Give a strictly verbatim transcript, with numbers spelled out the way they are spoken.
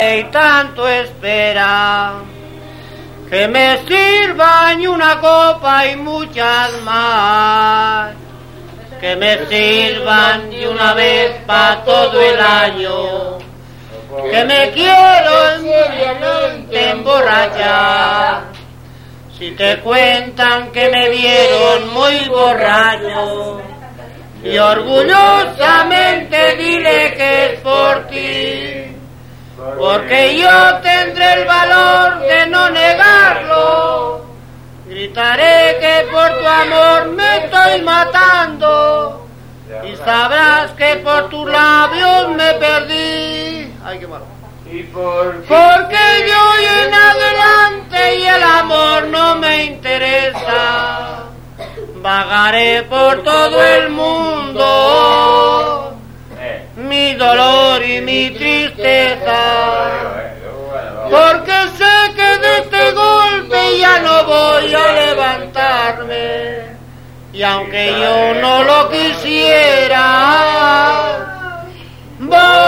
Y tanto espera que me sirvan una copa y muchas más, que me sirvan de una vez para todo el año, que me quiero seriamente emborrachar. Si te cuentan que me vieron muy borracho, y orgullosamente dile que es por ti, porque yo tendré el valor de no negarlo. Gritaré que por tu amor me estoy matando, y sabrás que por tus labios me perdí. Ay, qué malo. Porque yo hoy en adelante y el amor no me interesa. Vagaré por todo el mundo, mi dolor y mi tristeza, porque sé que de este golpe ya no voy a levantarme, y aunque yo no lo quisiera, voy